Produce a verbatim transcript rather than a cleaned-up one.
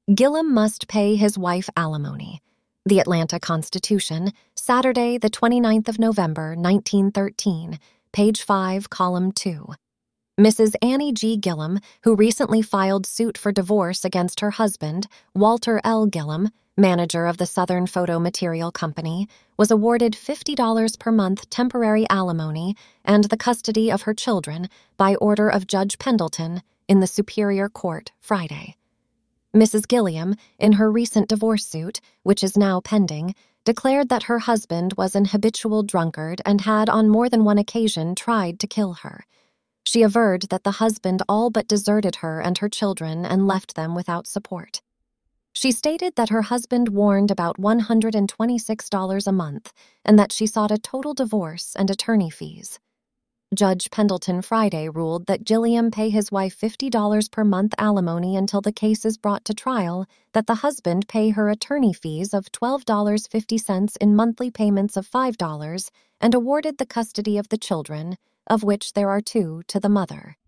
Gillum must pay his wife alimony. The Atlanta Constitution, Saturday, the twenty-ninth of November, nineteen thirteen, page five, column two. Missus Annie G. Gillum, who recently filed suit for divorce against her husband, Walter L. Gillum, manager of the Southern Photo Material Company, was awarded fifty dollars per month temporary alimony and the custody of her children by order of Judge Pendleton in the Superior Court Friday. Missus Gilliam, in her recent divorce suit, which is now pending, declared that her husband was an habitual drunkard and had on more than one occasion tried to kill her. She averred that the husband all but deserted her and her children and left them without support. She stated that her husband warned about one hundred twenty-six dollars a month and that she sought a total divorce and attorney fees. Judge Pendleton Friday ruled that Gilliam pay his wife fifty dollars per month alimony until the case is brought to trial, that the husband pay her attorney fees of twelve dollars and fifty cents in monthly payments of five dollars, and awarded the custody of the children, of which there are two to the mother.